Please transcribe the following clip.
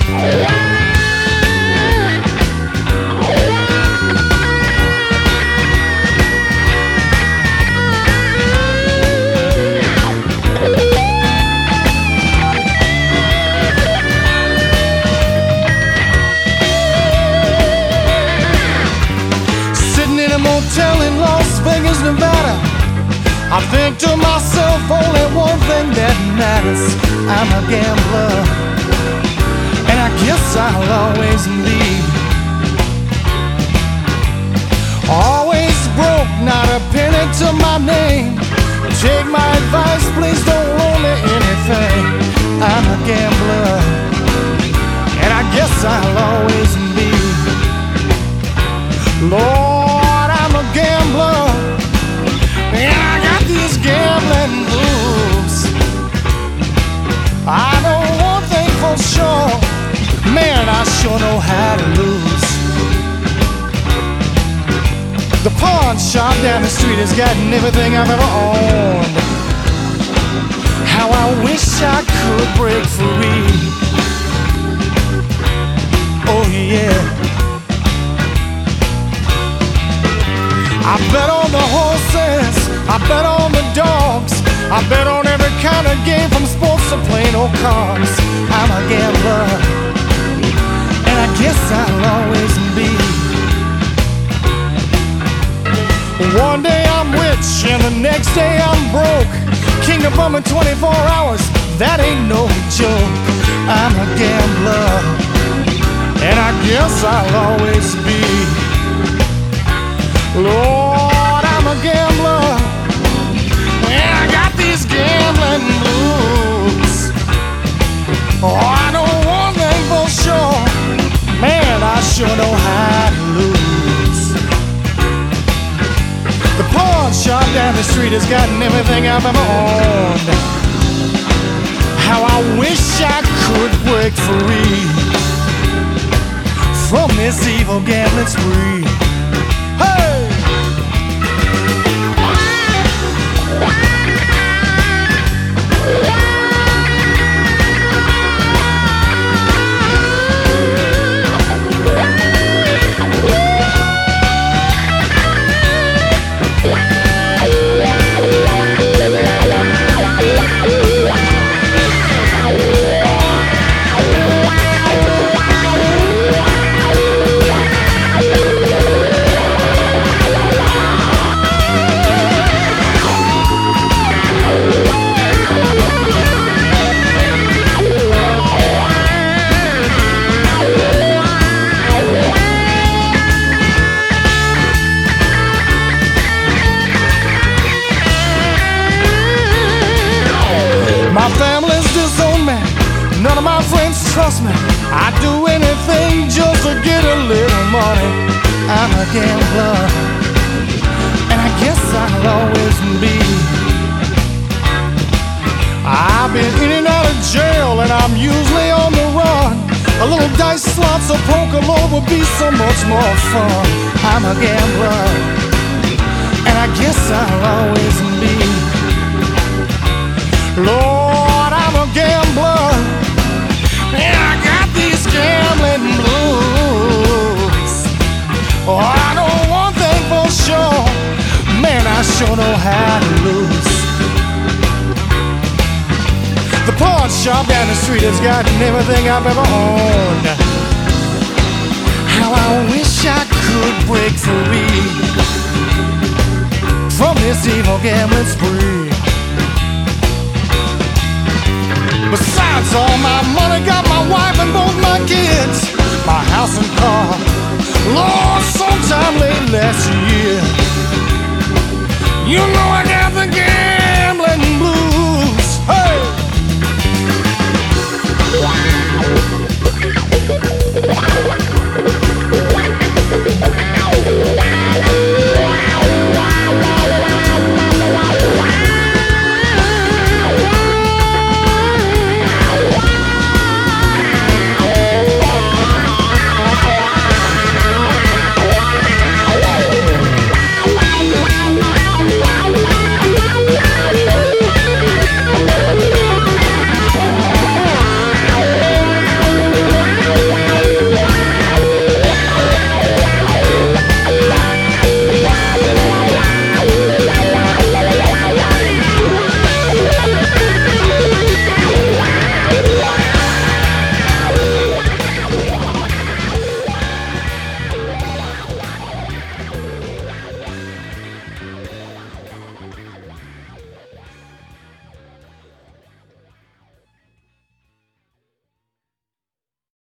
Motel in Las Vegas, Nevada. I think to myself only one thing that matters. I'm a gambler, and I guess I'll always be. Always broke, not a penny to my name. Take my advice, please don't owe me anything. I'm a gambler, and I guess I'll always be. Lord, I'm a gambler, and I got these gambling moves. I know one thing for sure, man, I sure know how to lose. The pawn shop down the street has gotten everything I've ever owned. How I wish I could break free. Oh yeah. I bet on the horses, I bet on the dogs, I bet on every kind of game from sports to plain old cars. I'm a gambler, and I guess I'll always be. One day I'm rich and the next day I'm broke. King of Bum in 24 hours, that ain't no joke. I'm a gambler, and I guess I'll always be. Lord, I'm a gambler, and I got these gambling blues. Oh, I know one thing for sure, man, I sure know how to lose. The pawn shop down the street has gotten everything I've ever owned. How I wish I could break free from this evil gambling spree. Hey! My family's disowned me, none of my friends trust me. I'd do anything just to get a little money. I'm a gambler, and I guess I'll always be. I've been in and out of jail, and I'm usually on the run. A little dice, slots, or poker lord would be so much more fun. I'm a gambler, and I guess I'll always be. Lord, I'm a gambler, and I got these gambling blues. Oh, I know one thing for sure, man, I sure know how to lose. The pawn shop down the street has gotten everything I've ever owned. How I wish I could break free from this evil gambling spree. Besides all my money, got my wife and boy